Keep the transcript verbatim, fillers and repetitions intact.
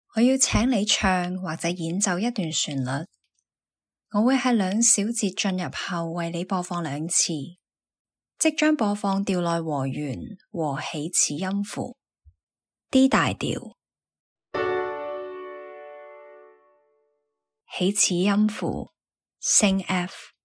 我要請你唱或者演奏一段旋律，我會喺兩小節進入後為你播放兩次，即將播放調內和弦和起始音符。D 大調，起始音符升 F。